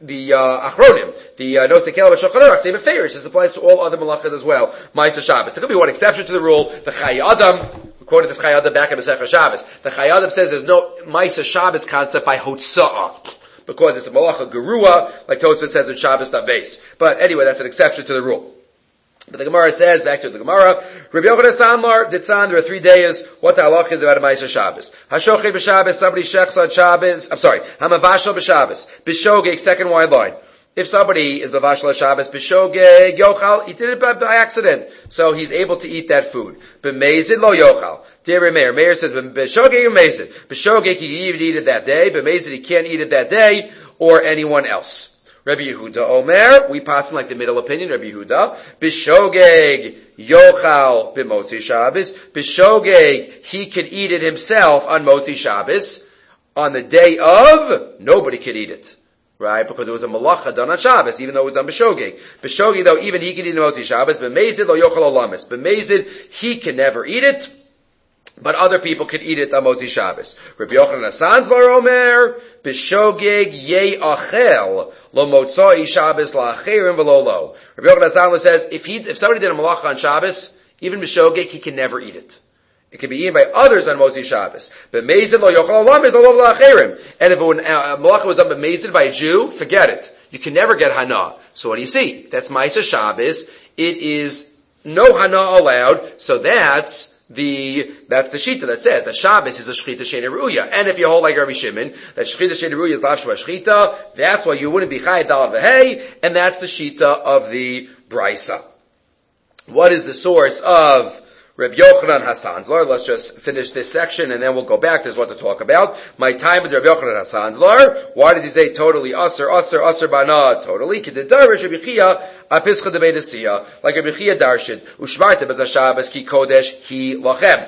Achronim, the Nosei Kelev and Shulchan Aruch say beferish. This applies to all other malachas as well. Ma'aser Shabbos. There could be one exception to the rule. The Chai Adam, we quoted this Chai Adam back in Masechah Shabbos. The Chai Adam says there's no Ma'aser Shabbos concept by Hotza'ah, because it's a malacha gerua, like Tosfos says in Shabbos Tav-Beis. But anyway, that's an exception to the rule. But the Gemara says, back to the Gemara, Rabbi Yochanan Samlar, Ditzan, there are 3 days, what the halach is about a Ma'aser Shabbos. Hashochet b'Shabbos, somebody shechs on Shabbos, Hamavashal b'Shabbos, b'Shogeg, second wide line. If somebody is b'Vashal on Shabbos, b'Shogeg, Yochal, he did it by accident, so he's able to eat that food. B'Mezid lo Yochal. Dear Meir. Meir says, b'Shogeg b'Mezid. B'Shogeg, he can even eat it that day, b'Mezid, he can't eat it that day, or anyone else. Rabbi Yehuda Omer, we pass him like the middle opinion, Rabbi Yehuda, B'Shogeg Yochal b'Motzi Shabbos, B'Shogeg, he could eat it himself on Motzi Shabbos. On the day of, nobody could eat it. Right? Because it was a malacha done on Shabbos, even though it was done B'Shogeg. B'Shogeg, though, even he could eat it on Motzi Shabbos, B'Mezid lo Yochal olamis. B'Mezid, he can never eat it, but other people could eat it on Motzi Shabbos. Rabbi Yochanan Hasan's var Omer, B'Shogeg ye'achel lo motzai Shabbos la'acherim v'lo lo. Rabbi Yochanan Hasan says, if somebody did a malacha on Shabbos, even B'Shogeg, he can never eat it. It can be eaten by others on Motzi Shabbos. B'Mezid lo yochal olamis lo lo la'acherim. And if a malacha was done B'Mezid by a Jew, forget it. You can never get hana. So what do you see? That's Ma'aser Shabbos. It is no hana allowed, so that's the shita that says that Shabbos is a shchita she'eina ruya. And if you hold like Rabbi Shimon, that shchita she'eina ruya is lavshua shchita, that's why you wouldn't be chayed dal v'hei, and that's the shita of the brisa. What is the source of Rabbi Yochanan Hasan's Lar? Let's just finish this section and then we'll go back. There's what to talk about. My time with Rabbi Yochanan Hasan's Lar. Why did he say totally aser bana? Totally. Kedidarish Rabbi Chia apischa de beidasiya. Like Rabbi Chia darshan. Ushmartem as a Shabbos ki kodesh ki lachem.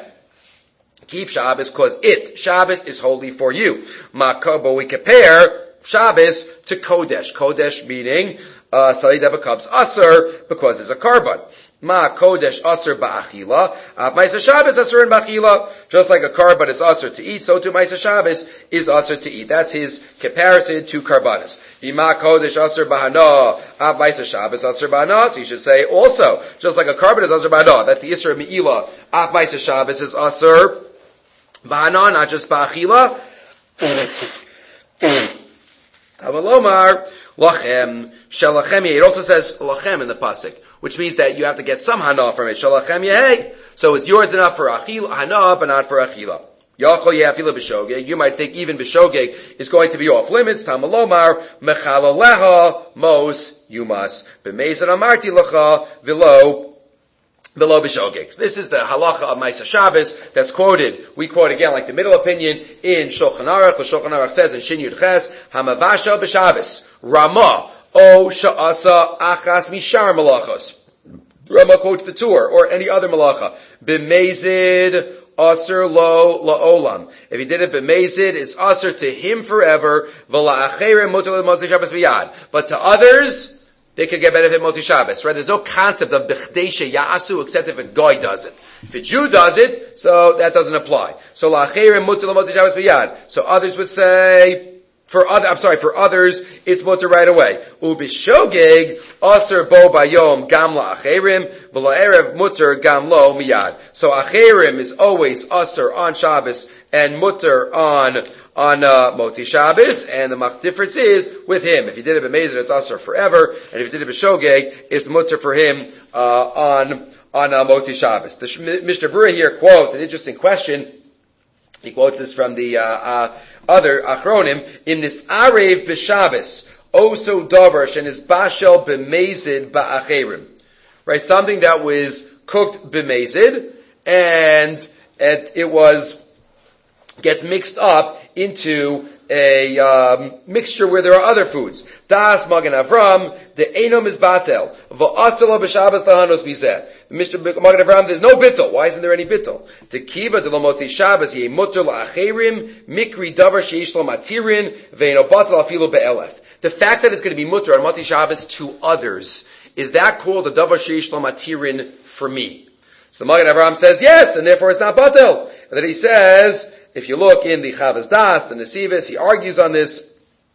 Keep Shabbos cause Shabbos is holy for you. But we compare Shabbos to kodesh. Kodesh meaning, something that becomes aser because it's a carbon. Ma kodesh aser ba'achila, Ma'aser Shabbos aser in ba'achila. Just like a carbon is aser to eat, so too Ma'aser Shabbos is aser to eat. That's his comparison to karbanis. Ima kodesh aser b'hana, Ma'aser Shabbos aser b'hana. So you should say also, just like a carbon is aser b'hana. That's the isra me'ila. Ma'aser Shabbos is aser b'hana, not just ba'achila. Avalomar lachem shalachem. It also says lachem in the pasuk, which means that you have to get some hana from it. Shalachem yehei. So it's yours enough for achila, hana, but not for achila. Yachol yehafila b'shogeg. You might think even b'shogeg is going to be off limits. Tamalomar mechalaleha mos yumas b'mezid amarti lacha v'lo b'shogeg. This is the halacha of Ma'aser Shabbos that's quoted. We quote again like the middle opinion in Shulchan Aruch. The Shulchan Aruch says in Shin Yud Ches, Hamavashal b'Shabbos Rama o sha'asa achas mishar malachos. Rama quotes the Tur or any other malacha. B'mezid aser lo la'olam. If he did it b'mezid, it's aser to him forever. V'la'acherim mutar l'motzi Shabbos b'yad. But to others, they could get benefit Motzi Shabbos, right? There's no concept of b'chdei she'ya'asu except if a guy does it. If a Jew does it, so that doesn't apply. So la'acherim mutar l'motzi Shabbos b'yad. So others would say, for others, it's mutar right away. Ubishogeg, aser bo bayom gam la'acherim, v'la'erev mutar gam lo miyad. So acherim is always aser on Shabbos and mutar on Motzi Shabbos, and the difference is with him. If he did it b'mezid, it's aser forever, and if he did it b'shogeg, it's mutar for him on Motzi Shabbos. The Mishnah Berurah here quotes an interesting question. He quotes this from the other Achronim, in this Arev b'Shabbos, oso davar shenis bashel b'mezid ba'acherim. Right, something that was cooked b'mezid, and it gets mixed up into a mixture where there are other foods. Das Magen Avram, the Eino Mizbatel, V'asala b'Shabbos lahanos bizeh. Mr. Magen Avram, there's no bittul. Why isn't there any bittul? The kiva de lo motzi Shabbos ye mutter la'acherim mikri davar sheish lo matirin ve'eno batel afilu be'elef. The fact that it's going to be mutter on Motzi Shabbos to others, is that called the davar sheish lo matirin for me? So the Magen Avram says yes, and therefore it's not batel. And then he says, if you look in the Chavas Das, the Nesivis, he argues on this,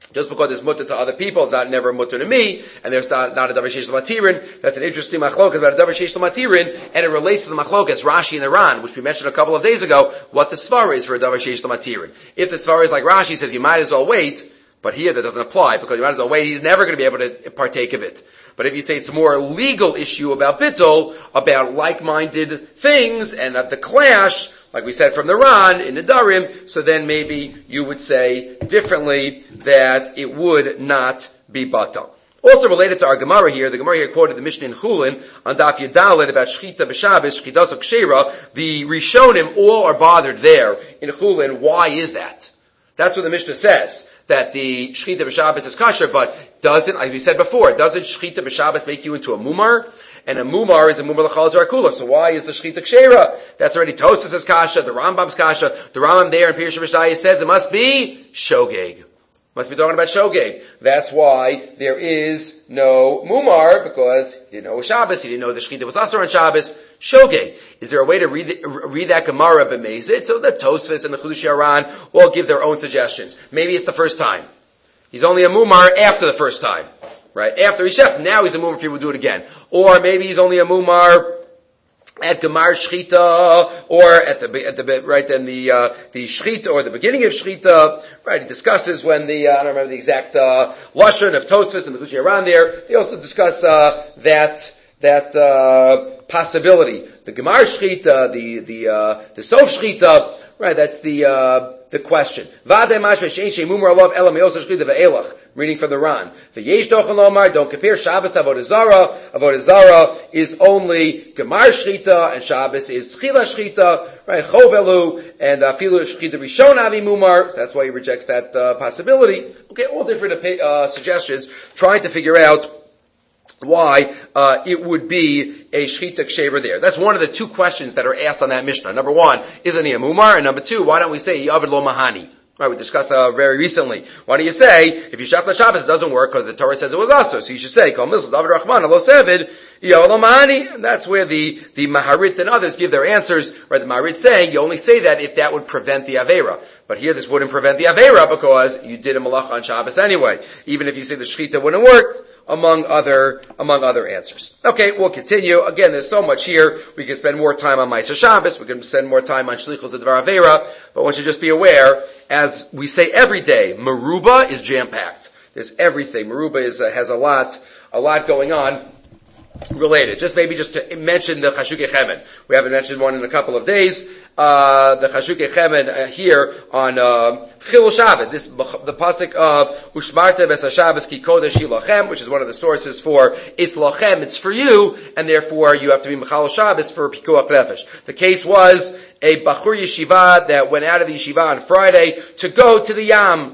Just because it's mutter to other people, it's not never mutter to me, and there's not a davar sheish l'matirin. That's an interesting machlokas about a davar sheish l'matirin, and it relates to the machlokas Rashi and the Ran, which we mentioned a couple of days ago, what the svara is for a davar sheish l'matirin. If the svara is like Rashi says, you might as well wait, but here that doesn't apply, because you might as well wait, he's never going to be able to partake of it. But if you say it's a more legal issue about bittul, about like-minded things, and the clash, like we said from the Ran in the Darim, so then maybe you would say differently that it would not be batal. Also related to our Gemara here, the Gemara here quoted the Mishnah in Chulin on Daf Yudalid about Shchita b'Shabbos, Shchita Kshera. The Rishonim all are bothered there in Chulin. Why is that? That's what the Mishnah says, that the Shchita b'Shabbos is kosher, but doesn't, like we said before, doesn't Shchita b'Shabbos make you into a mumar? And a mumar is a mumar l'chal zarakula. So why is the Shchita Kshera? That's already Tosas' kasha, the Rambam's kasha. The Rambam there in Pirush Mishnah says it must be shogeg. Must be talking about shogeg. That's why there is no mumar, because he didn't know it was Shabbos, he didn't know the Shchita was asur on Shabbos. Shogeg. Is there a way to read that Gemara b'mezid? So the Tosfos and the Chidushei Haran all give their own suggestions. Maybe it's the first time. He's only a mumar after the first time. Right? After he shechs, now he's a mumar if he would do it again. Or maybe he's only a mumar at Gemar Shchita, or at the right then the Shchita, or the beginning of Shchita, right? He discusses when I don't remember the exact lashon of Tosfos and the Chidushei Haran there. They also discuss that possibility. The Gemar Shchita, the Sof Shchita, right? That's the question. Reading from the Ran. Don't compare Shabbos to Avodah Zarah. Avodah Zarah is only Gemar Shchita, and Shabbos is Tchila Shchita, right? Chovelu, and Filu Shchita Rishon Avi Mumar. So that's why he rejects that possibility. Okay, all different suggestions, trying to figure out why it would be a Shchita Kshera there. That's one of the two questions that are asked on that Mishnah. Number one, isn't he a Mumar? And number two, why don't we say Yavid Lo Mahani? Right, we discussed very recently. Why don't you say, if you shach Shabbos, it doesn't work because the Torah says it was asur. So you should say, Kol Misl David Rachman Alo Sevid Yavid Lo Mahani. And that's where the Maharit and others give their answers. Right, the Maharit saying you only say that if that would prevent the Aveira. But here this wouldn't prevent the Aveira because you did a Malach on Shabbos anyway. Even if you say the Shechita wouldn't work, among other answers. Okay, we'll continue. Again, there's so much here. We can spend more time on Ma'aser Shabbos. We can spend more time on Shlichus Dvar Aveira. But one should just be aware, as we say every day, Meruba is jam-packed. There's everything. Meruba has a lot going on related. Just to mention the Chashukei Chemen. We haven't mentioned one in a couple of days. The Chashukei Chemen here on Chilul Shabbat. The pasuk of Ushmarta Bes HaShabbos Ki Kodesh Lachem, which is one of the sources for it's Lachem, it's for you, and therefore you have to be Mechal Shabbos for Pikuach Nefesh. The case was a Bachur Yeshiva that went out of the Yeshiva on Friday to go to the Yam,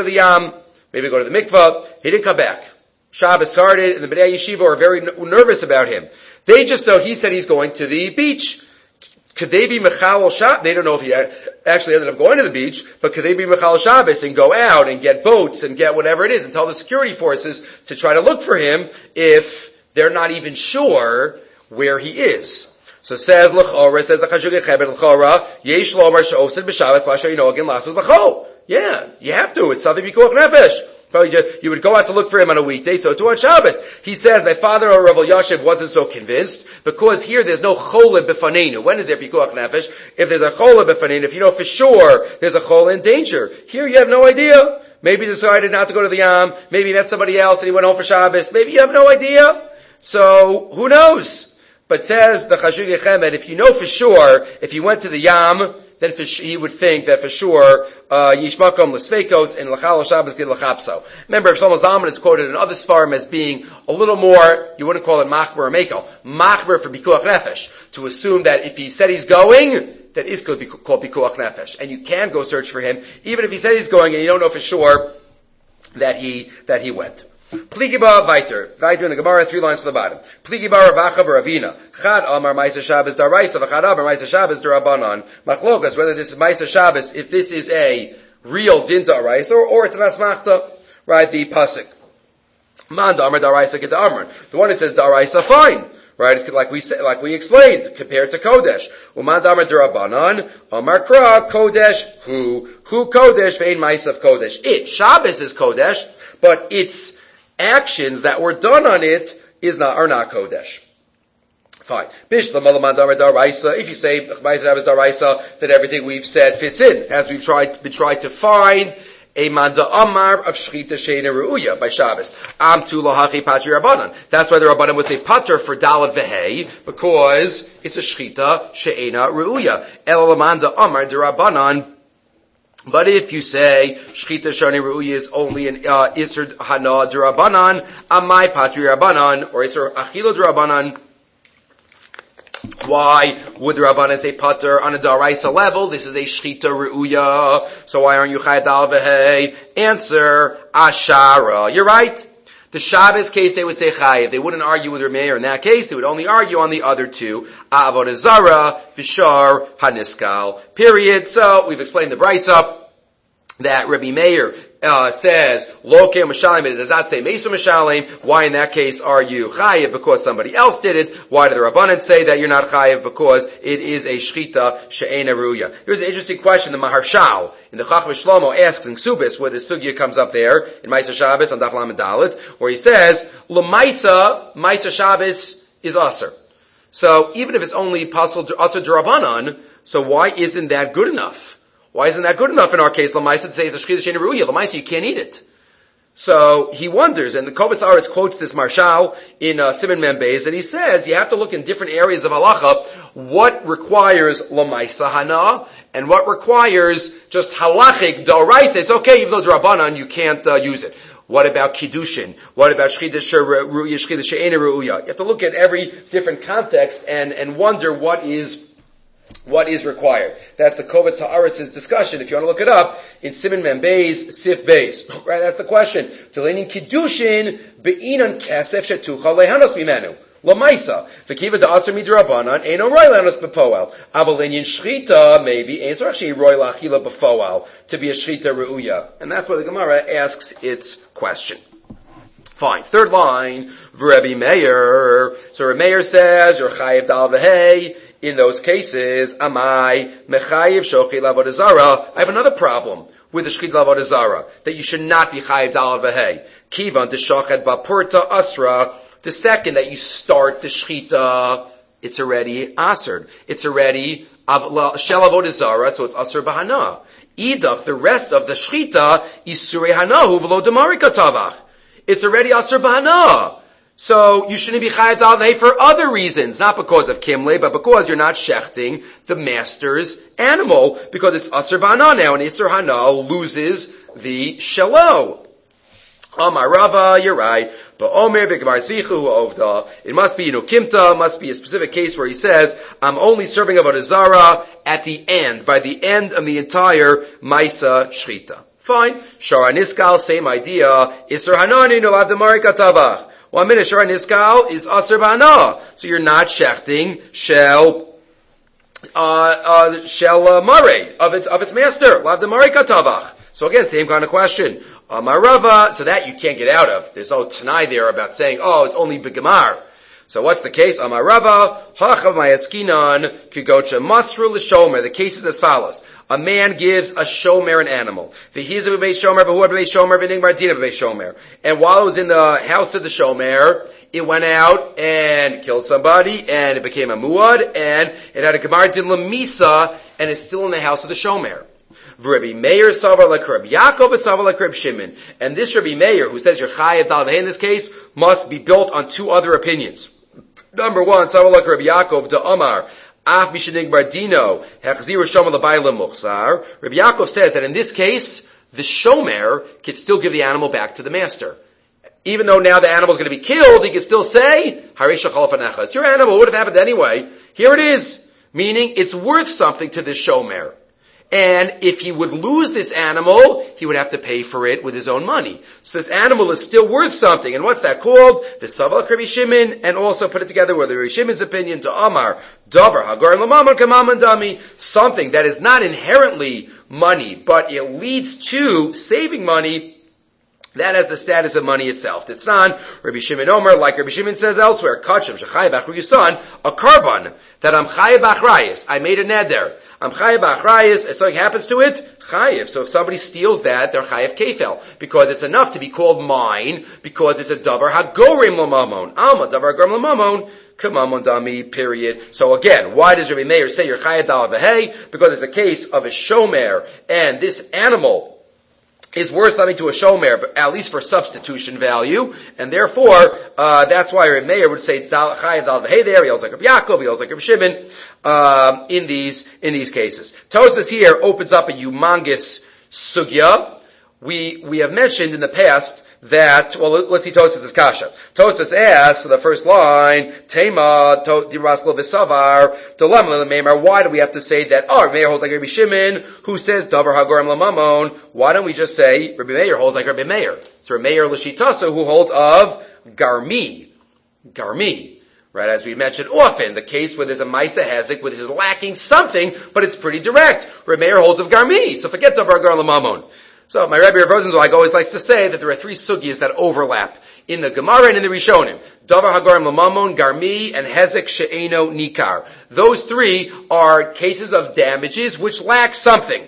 maybe go to the mikvah. He didn't come back. Shabbos started, and the Bnei Yeshiva were very nervous about him. They just know he said he's going to the beach. Could they be Mechal Shabbos? They don't know if he actually ended up going to the beach, but could they be Mechal Shabbos and go out and get boats and get whatever it is and tell the security forces to try to look for him if they're not even sure where he is? So says the Chashukei Chemen L'chora, Yesh Lomar She'osid B'Shabbos B'Asher Yinogin Lasos B'Chol. Yeah, you have to. It's something Pikuach Nefesh. Probably you would go out to look for him on a weekday, so too on Shabbos. He says, my father, Rav Elyashiv, wasn't so convinced, because here there's no chola b'fanenu. When is there pikuach nefesh? If there's a chola b'fanenu, if you know for sure there's a chola in danger. Here you have no idea. Maybe he decided not to go to the Yam, maybe he met somebody else and he went home for Shabbos, maybe you have no idea. So, who knows? But says the Chashukei Chemen, if you know for sure, if he went to the Yam, then he would think that for sure, Yishmakom l'sveikos and l'chal Shabbos gid l'chapso. Remember, Shlomo Zalman is quoted in other svarim as being a little more, you wouldn't call it machber or mekel, machber for pikuach nefesh, to assume that if he said he's going, that is called pikuach nefesh. And you can go search for him, even if he said he's going and you don't know for sure that he went. Pligiba Viter in the Gemara, 3 lines to the bottom. Pligiba Ravacha Ravina. Chad Amar Ma'aser Shabbos Daraisa, V'chad Amar Ma'aser Shabbos Darabanan. Machlokas, whether this is Ma'aser Shabbos, if this is a real din Daraisa, or it's an asmachta, right, the pasuk. Man Amar Daraisa get the Amar. The one that says Daraisa, fine. right? It's like we explained, compared to Kodesh. Uman damar derabanan, Amar Kra, Kodesh, Hu Kodesh, Vein Maisav Kodesh. Shabbos is Kodesh, but its actions that were done on it are not Kodesh. Fine. If you say then everything we've said fits in, as we've tried to find a manda amar of shchita she'ena ru'uya by Shabbos. Amtu lahachi patri rabbanan. That's why the rabbanan would say pater for dalad vehei, because it's a shchita she'ena ru'uya. El manda amar de rabbanan. But if you say shchita she'ena ru'uya is only an iser hana de rabbanan, amai patri rabbanan, or iser achilo de rabbanan, why would the Rabbanan say pater on a daraisa level? This is a shchita re'uya. So why aren't you chayav dal v'hei? Answer, ashara. You're right. The Shabbos case they would say chayav. They wouldn't argue with Rameir in that case. They would only argue on the other two. Avodah zara, v'shar, haniskal. Period. So we've explained the brisa that Rabbi Meir says Loke Mashalim, it does not say Mesu Mashalim. Why in that case are you chayiv? Because somebody else did it. Why do the Rabbanan say that you're not chayiv? Because it is a shchita she'ena ruya. Here's an interesting question. The Maharshal in the Chacham Shlomo asks in Ksubis, where the sugya comes up there in Maisa Shabbos on Daf Lamed Dalet, where he says Maisa Shabbos is aser. So even if it's only aser d'Rabbanan, so why isn't that good enough? Why isn't that good enough in our case? Lamaisa says a shchita she'ena ruya. Lamaisa, you can't eat it. So he wonders, and the Kovas Aretz quotes this Marshal in Siman Mem Beis, and he says you have to look in different areas of halacha what requires lamaisa hana and what requires just halachic d'oraisa. It's okay, even though d'Rabbanan you can't use it. What about kiddushin? What about shchita she'ena ruya? You have to look at every different context and wonder what is required. That's the Kovas Haaretz's discussion. If you want to look it up, in Siman Mem Beis, Sif Beis. Right, that's the question. Telenin kiddushin be'inan kesef shetucha lehanos mimenu. Lamaisa. V'kiva da'aser midrabanan, eino roi lehanos bepoel. Avalinian shchita, maybe, ain't actually roi lachila befoel, to be a shchita re'uya. And that's why the Gemara asks its question. Fine. Third line, Rabbi Meir. So Rabbi Meir says, you're chayiv dal v'hei. In those cases, amai mechayiv shochi l'avodah zara. I have another problem with the shchita l'avodah zara, that you should not be chayiv dal v'hei. Kivan deshachet bapurta asra. The second that you start the shchita, it's already asered. It's already shel avodah zara, so it's aser b'hana. Idach, the rest of the shchita is surei hanahu v'lo demarika tavach. It's already aser b'hana. So you shouldn't be chayav dal v'hei for other reasons, not because of kimle, but because you're not shechting the master's animal, because it's aser b'hana now, and iser hana loses the shelo. Amar Rava, you're right. But Omer v'gemar zichu ovda. It must be kimta, must be a specific case where he says, I'm only serving avodah zara at the end, by the end of the entire Maisa Shchita. Fine. Shara Niskal, same idea. Iser hanani no avdamari katavach. 1 minute, Shara Niskal is aser b'hana. So you're not shechting shel marei of its master. Lavdamari katavach. So again, same kind of question. Marava, so that you can't get out of. There's no Tanai there about saying, it's only Begamar. So what's the case? Amarava, Hachav Mayaskinan, Kigocha Masru L'Shomer. The case is as follows. A man gives a shomer an animal. V'hizav b'bei shomer, v'huad b'bei shomer, v'nigmar dina b'bei shomer. And while it was in the house of the shomer, it went out and killed somebody, and it became a muad, and it had a gemar din lemisa, and it's still in the house of the shomer. Rabbi Meir Savar like Rabbi Yaakov Savar like Rabbi Shimon. And this Rabbi Meir, who says you're chayav dal v'hei in this case, must be built on two other opinions. Number one, Savar like Rabbi Yaakov de Amar, Af mishenig bardino, hechzir shomer l'bayla muchzar. Rabbi Yaakov says that in this case, the shomer can still give the animal back to the master. Even though now the animal is going to be killed, he can still say, Harisha chalfanecha. It's your animal, it would have happened anyway. Here it is. Meaning, it's worth something to this shomer. And if he would lose this animal, he would have to pay for it with his own money. So this animal is still worth something. And what's that called? V'saval Rabbi Shimon, and also put it together with Rabbi Shimon's opinion to Amar, Davar Hagar L'Maman Kamaman Dami, something that is not inherently money, but it leads to saving money. That has the status of money itself. It's not Rabbi Shimon Omer, like Rabbi Shimon says elsewhere, Kachem Shechai B'Achrayusan, a carbon that I'm Chayav B'Achrayus. I made a neder. I'm Chayav B'Achrayus. If something happens to it, Chayav. So if somebody steals that, they're Chayav Kefel, because it's enough to be called mine, because it's a davar hagorim l'mamon. Alma davar hagorim l'mamon. Kamamon dami, period. So again, why does Rabbi Meir say you're Chayav dal v'hei? Because it's a case of a shomer, and this animal is worth something to a shomer, but at least for substitution value, and therefore, that's why Rabbi Meir would say Chayav dal v'hei there. He also like Rabbi Yaakov, he also like Rabbi Shimon, in these cases. Tosfos here opens up a humongous sugya. We have mentioned in the past that, well, let's see Tosfos' kasha. Tosfos asks, so the first line, Tema, Diraslo V'Savar, Dilemma L'Meimar, why do we have to say that, Rabbi Meir holds like Rabbi Shimon, who says, Davar Hagorim L'Mamon, why don't we just say, Rabbi Meir holds like Rabbi Meir? It's Rabbi Meir L'Shitaso, who holds of Garmi. Right, as we mentioned often, the case where there's a Maisa Hezek, where there's lacking something, but it's pretty direct. Rabbi Meir holds of Garmi, so forget Davar Hagorim L'Mamon. So my Rebbe Rav Rosenzweig always likes to say that there are three sugyas that overlap in the Gemara and in the Rishonim. Davar Hagorim L'Mamon, Garmi, and Hezek She'eno Nikar. Those three are cases of damages which lack something.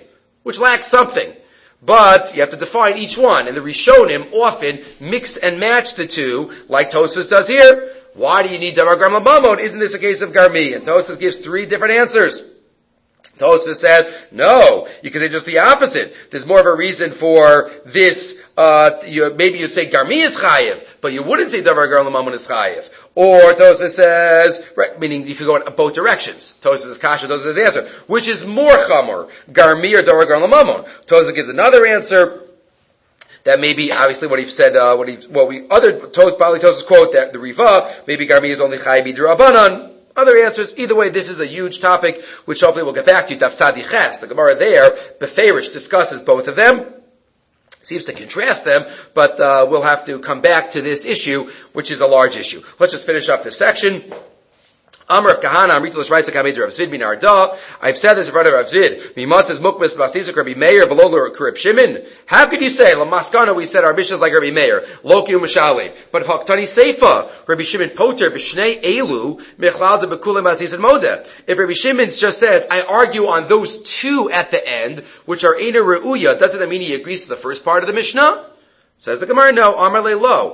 But you have to define each one. And the Rishonim often mix and match the two, like Tosfos does here. Why do you need Davar Hagorim L'Mamon? Isn't this a case of Garmi? And Tosfos gives three different answers. Tosfos says, no, you can say just the opposite. There's more of a reason for this, maybe you'd say Garmi is chayiv, but you wouldn't say Davar Hagorim L'Mamon is chayiv. Or Tosfos says, right, meaning you could go in both directions. Tosfos' kasha, Tosfos' answer. Which is more chamor, Garmi or Davar Hagorim L'Mamon? Tosfos gives another answer. That may be obviously what he said, probably Tosfos quote that the Riva, maybe Garmi is only chayiv b'drabanan. Other answers. Either way, this is a huge topic, which hopefully we'll get back to. Daf Tzadi Ches, the Gemara there, Beferish discusses both of them. Seems to contrast them, but we'll have to come back to this issue, which is a large issue. Let's just finish up this section. Amar of Kahana, Amritulas writes like Rav Zvid bin Arda. I've said this in front of Rav Zvid. Mimatzes Mukmas Bastizak Rabbi Meir Velolur Kurib Shimon. How could you say Lamaskana? We said our Mishnah is like Rabbi Meir, Loki Umashali. But if Haktani Seifa, Rabbi Shimon Poter B'Shnei Elu Mechlal de Bekulim Aziz and Modeh. If Rabbi Shimon just says I argue on those two at the end, which are Eina Reuya, doesn't that mean he agrees to the first part of the Mishnah? Says the Gemara, no, Amar Lo.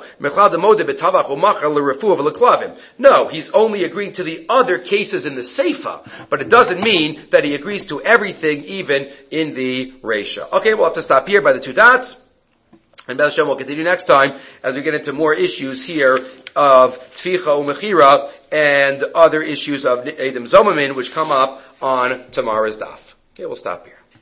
No, he's only agreeing to the other cases in the Seifa, but it doesn't mean that he agrees to everything, even in the Reisha. Okay, we'll have to stop here by the two dots, and Be'ez Hashem will continue next time as we get into more issues here of Tficha Umechira and other issues of Edom Zomamin, which come up on tomorrow's daf. Okay, we'll stop here.